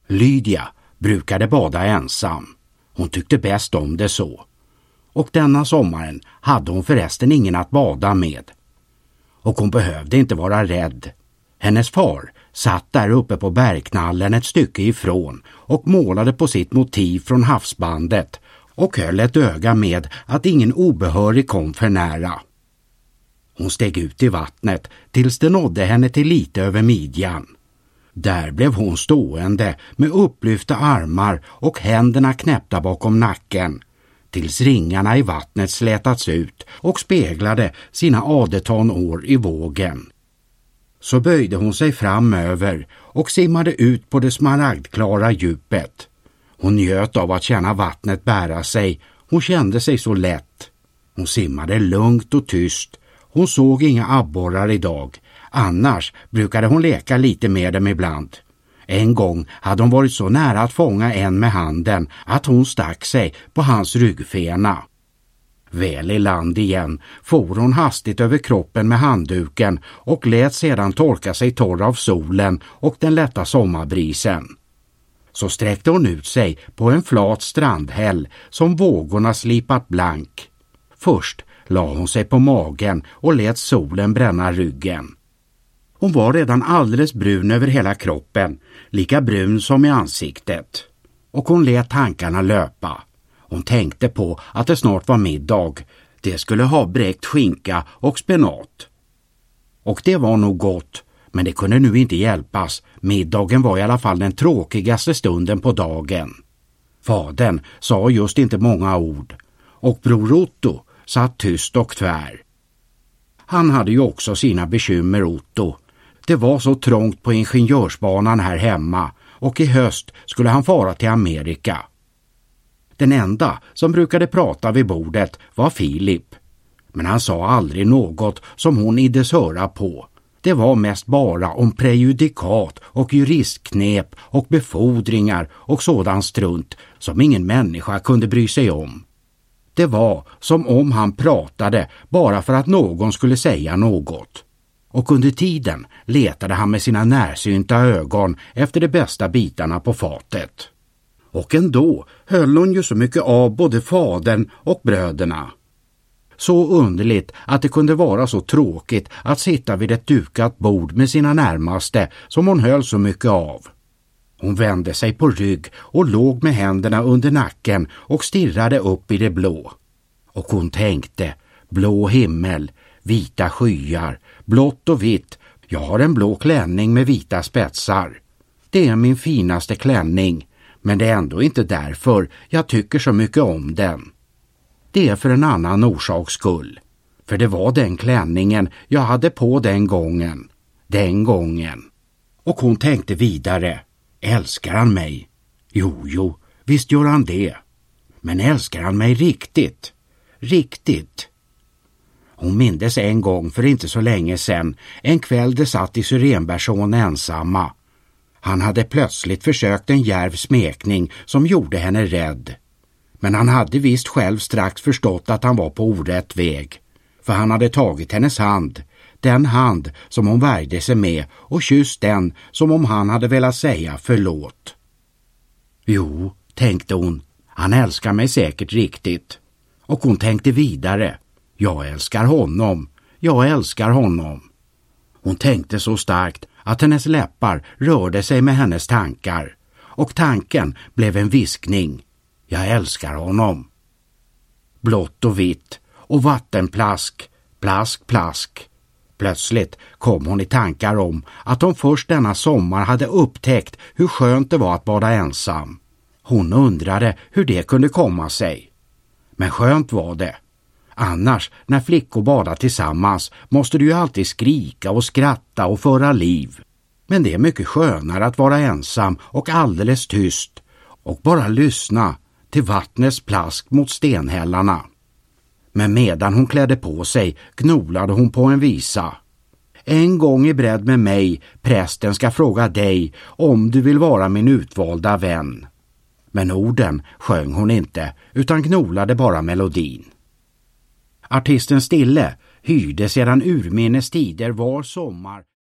Lydia brukade bada ensam. Hon tyckte bäst om det så. Och denna sommaren hade hon förresten ingen att bada med. Och hon behövde inte vara rädd. Hennes far satt där uppe på bergknallen ett stycke ifrån och målade på sitt motiv från havsbandet och höll ett öga med att ingen obehörig kom för nära. Hon steg ut i vattnet tills det nådde henne till lite över midjan. Där blev hon stående med upplyfta armar och händerna knäppta bakom nacken tills ringarna i vattnet slätats ut och speglade sina aderton år i vågen. Så böjde hon sig framöver och simmade ut på det smaragdklara djupet. Hon njöt av att känna vattnet bära sig. Hon kände sig så lätt. Hon simmade lugnt och tyst. Hon såg inga abborrar idag. Annars brukade hon leka lite med dem ibland. En gång hade hon varit så nära att fånga en med handen att hon stack sig på hans ryggfena. Väl i land igen for hon hastigt över kroppen med handduken och lät sedan torka sig torr av solen och den lätta sommarbrisen. Så sträckte hon ut sig på en flat strandhäll som vågorna slipat blank. Först la hon sig på magen och lät solen bränna ryggen. Hon var redan alldeles brun över hela kroppen, lika brun som i ansiktet. Och hon lät tankarna löpa. Hon tänkte på att det snart var middag. Det skulle ha bräckt skinka och spenat. Och det var nog gott, men det kunde nu inte hjälpas. Middagen var i alla fall den tråkigaste stunden på dagen. Fadern sa just inte många ord. Och bror Otto satt tyst och tvär. Han hade ju också sina bekymmer, Otto. Det var så trångt på ingenjörsbanan här hemma och i höst skulle han fara till Amerika. Den enda som brukade prata vid bordet var Filip. Men han sa aldrig något som hon iddes höra på. Det var mest bara om prejudikat och juristknep och befordringar och sådan strunt som ingen människa kunde bry sig om. Det var som om han pratade bara för att någon skulle säga något. Och under tiden letade han med sina närsynta ögon efter de bästa bitarna på fatet. Och ändå höll hon ju så mycket av både fadern och bröderna. Så underligt att det kunde vara så tråkigt att sitta vid ett dukat bord med sina närmaste som hon höll så mycket av. Hon vände sig på rygg och låg med händerna under nacken och stirrade upp i det blå. Och hon tänkte, blå himmel, vita skyar, blått och vitt. Jag har en blå klänning med vita spetsar. Det är min finaste klänning, men det är ändå inte därför jag tycker så mycket om den. Det är för en annan orsaks skull. För det var den klänningen jag hade på den gången. Den gången. Och hon tänkte vidare. Älskar han mig? Jo, visst gör han det. Men älskar han mig riktigt? Riktigt. Hon mindes en gång för inte så länge sedan, en kväll de satt i Syrenbergsån ensamma. Han hade plötsligt försökt en djärv smekning som gjorde henne rädd. Men han hade visst själv strax förstått att han var på orätt väg. För han hade tagit hennes hand, den hand som hon värjde sig med, och kysst den som om han hade velat säga förlåt. Jo, tänkte hon, han älskar mig säkert riktigt. Och hon tänkte vidare, jag älskar honom, jag älskar honom. Hon tänkte så starkt att hennes läppar rörde sig med hennes tankar. Och tanken blev en viskning. Jag älskar honom. Blått och vitt och vattenplask, plask, plask. Plötsligt kom hon i tankar om att hon först denna sommar hade upptäckt hur skönt det var att bada ensam. Hon undrade hur det kunde komma sig. Men skönt var det. Annars, när flickor badar tillsammans, måste du ju alltid skrika och skratta och föra liv. Men det är mycket skönare att vara ensam och alldeles tyst och bara lyssna till vattnets plask mot stenhällarna. Men medan hon klädde på sig gnolade hon på en visa. En gång i bredd med mig, prästen ska fråga dig om du vill vara min utvalda vän. Men orden sjöng hon inte utan gnolade bara melodin. Artisten Stille hyrde sedan urminnes tider var sommar